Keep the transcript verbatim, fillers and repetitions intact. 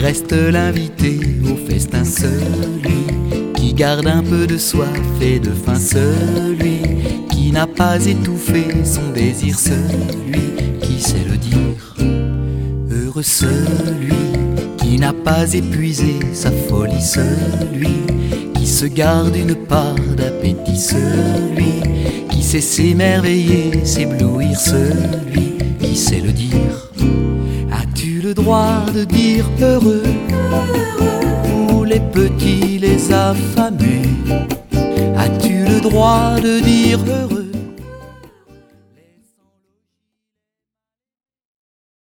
reste l'invité au festin, celui qui garde un peu de soif et de faim, celui qui n'a pas étouffé son désir, celui qui sait le dire. Heureux celui qui n'a pas épuisé sa folie, celui qui se garde une part d'appétit, celui qui sait s'émerveiller, s'éblouir, celui qui sait le dire. As-tu le droit de dire heureux pour les petits, les affamés? As-tu le droit de dire heureux